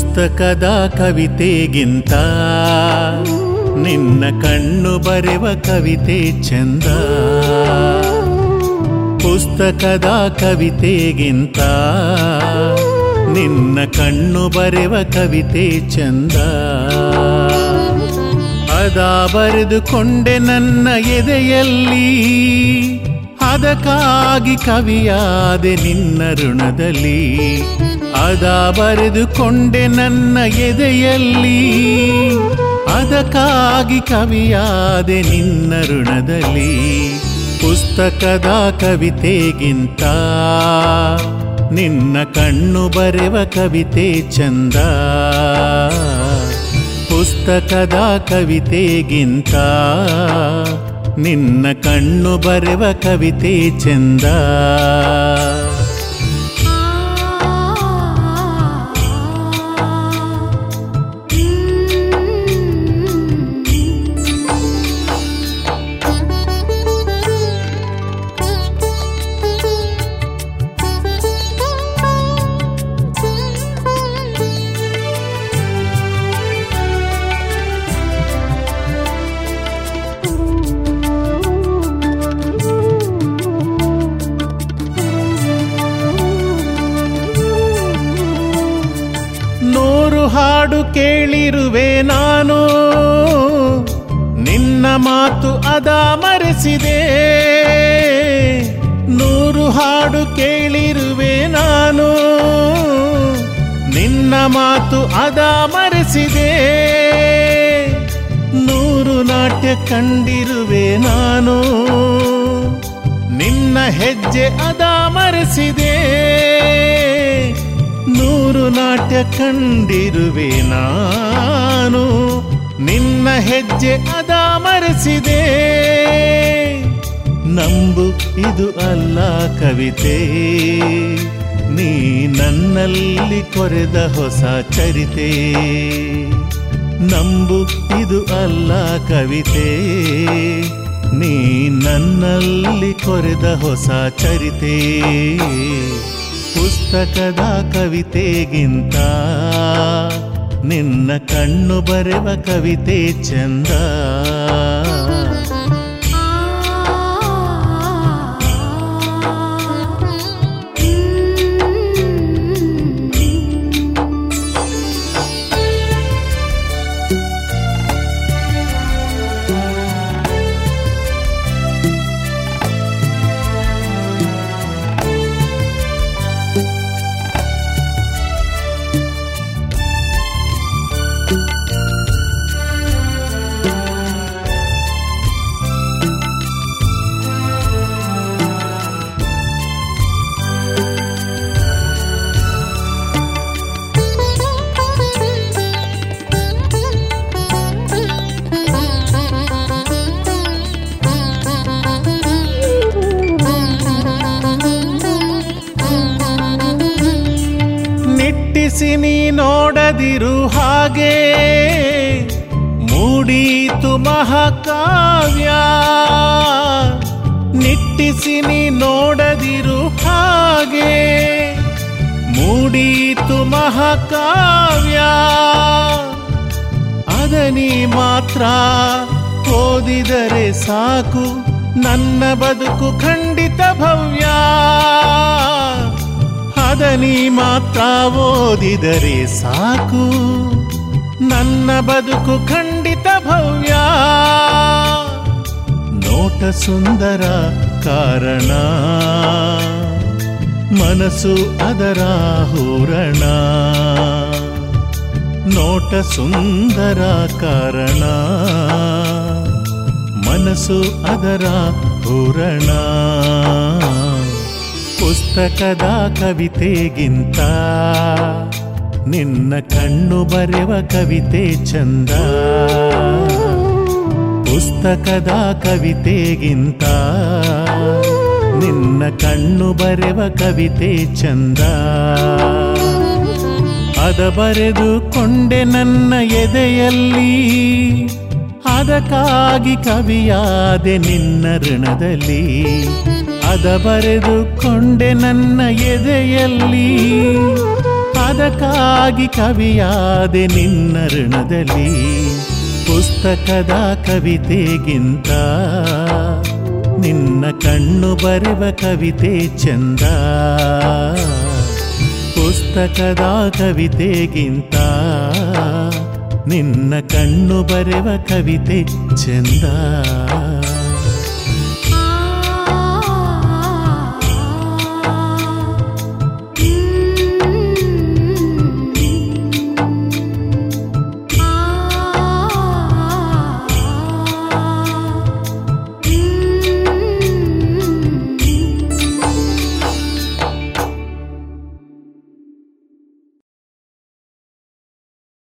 ಪುಸ್ತಕದ ಕವಿತೆಗಿಂತ ನಿನ್ನ ಕಣ್ಣು ಬರೆವ ಕವಿತೆ ಚಂದ. ಪುಸ್ತಕದ ಕವಿತೆಗಿಂತ ನಿನ್ನ ಕಣ್ಣು ಬರೆವ ಕವಿತೆ ಚಂದ. ಅದ ಬರೆದುಕೊಂಡೆ ನನ್ನ ಎದೆಯಲ್ಲಿ, ಅದಕ್ಕಾಗಿ ಕವಿಯಾದೆ ನಿನ್ನ ಋಣದಲ್ಲಿ. ಅದ ಬರೆದುಕೊಂಡೆ ನನ್ನ ಎದೆಯಲ್ಲಿ, ಅದಕ್ಕಾಗಿ ಕವಿಯಾದೆ ನಿನ್ನ ಋಣದಲ್ಲಿ. ಪುಸ್ತಕದ ಕವಿತೆಗಿಂತ ನಿನ್ನ ಕಣ್ಣು ಬರೆವ ಕವಿತೆ ಚಂದ. ಪುಸ್ತಕದ ಕವಿತೆಗಿಂತ ನಿನ್ನ ಕಣ್ಣು ಬರೆವ ಕವಿತೆ ಚಂದ. ಹಾಡು ಕೇಳಿರುವೆ ನಾನು, ನಿನ್ನ ಮಾತು ಅದ ಮರೆಸಿದೆ. 100 ಹಾಡು ಕೇಳಿರುವೆ ನಾನು, ನಿನ್ನ ಮಾತು ಅದ ಮರೆಸಿದೆ. 100 ನಾಟ್ಯ ಕಂಡಿರುವೆ ನಾನು, ನಿನ್ನ ಹೆಜ್ಜೆ ಅದ ಮರೆಸಿದೆ. 100 ನಾಟ್ಯ ಕಂಡಿರುವೆ ನಾನು, ನಿನ್ನ ಹೆಜ್ಜೆ ಅದ ಮರೆಸಿದೆ. ನಂಬು ಇದು ಅಲ್ಲ ಕವಿತೆ, ನೀ ನನ್ನಲ್ಲಿ ಕೊರೆದ ಹೊಸ ಚರಿತೆ. ನಂಬು ಇದು ಅಲ್ಲ ಕವಿತೆ, ನೀ ನನ್ನಲ್ಲಿ ಕೊರೆದ ಹೊಸ ಚರಿತೆ. ಪುಸ್ತಕದ ಕವಿತೆಗಿಂತ ನಿನ್ನ ಕಣ್ಣು ಬರೆವ ಕವಿತೆ ಚಂದ. ನೀ ನೋಡದಿರು ಹಾಗೆ ಮೂಡೀತು ಮಹಾಕಾವ್ಯ. ನಿಟ್ಟಿಸಿ ನೀ ನೋಡದಿರು ಹಾಗೆ ಮೂಡೀತು ಮಹಾಕಾವ್ಯ. ಅದ ನೀ ಮಾತ್ರ ಓದಿದರೆ ಸಾಕು, ನನ್ನ ಬದುಕು ಖಂಡಿತ ಭವ್ಯ. ಅದ ನೀ ಮಾತ್ರ ಓದಿದರೆ ಸಾಕು, ನನ್ನ ಬದುಕು ಖಂಡಿತ ಭವ್ಯ. ನೋಟ ಸುಂದರ ಕಾರಣ, ಮನಸ್ಸು ಅದರ ಹೂರಣ. ನೋಟ ಸುಂದರ ಕಾರಣ, ಮನಸ್ಸು ಅದರ ಹೂರಣ. ಪುಸ್ತಕದ ಕವಿತೆಗಿಂತ ನಿನ್ನ ಕಣ್ಣು ಬರೆವ ಕವಿತೆ ಚಂದ. ಪುಸ್ತಕದ ಕವಿತೆಗಿಂತ ನಿನ್ನ ಕಣ್ಣು ಬರೆವ ಕವಿತೆ ಚಂದ. ಅದ ಬರೆದುಕೊಂಡೆ ನನ್ನ ಎದೆಯಲ್ಲಿ, ಅದಕ್ಕಾಗಿ ಕವಿಯಾದೆ ನಿನ್ನ ಋಣದಲ್ಲಿ. ಅದ ಬರೆದುಕೊಂಡೆ ನನ್ನ ಎದೆಯಲ್ಲಿ, ಅದಕ್ಕಾಗಿ ಕವಿಯಾದೆ ನಿನ್ನ ಋಣದಲ್ಲಿ. ಪುಸ್ತಕದ ಕವಿತೆಗಿಂತ ನಿನ್ನ ಕಣ್ಣು ಬರೆವ ಕವಿತೆ ಚಂದ. ಪುಸ್ತಕದ ಕವಿತೆಗಿಂತ ನಿನ್ನ ಕಣ್ಣು ಬರೆವ ಕವಿತೆ ಚಂದ.